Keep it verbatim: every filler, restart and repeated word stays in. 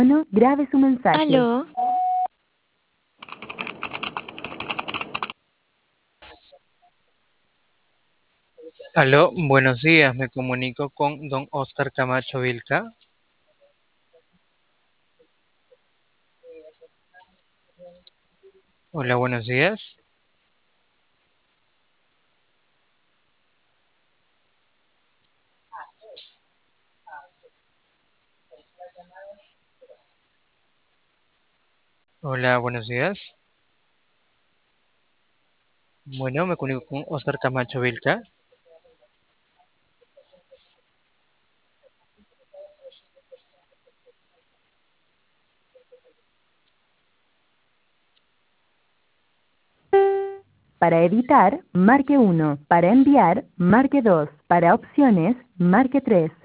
No, grabe su mensaje. Aló, Aló, buenos días, me comunico con don Oscar Camacho Vilca. Hola, buenos días. Hola, buenos días. Bueno, me comunico con Oscar Camacho Vilca. Para editar, marque uno. Para enviar, marque dos. Para opciones, marque tres.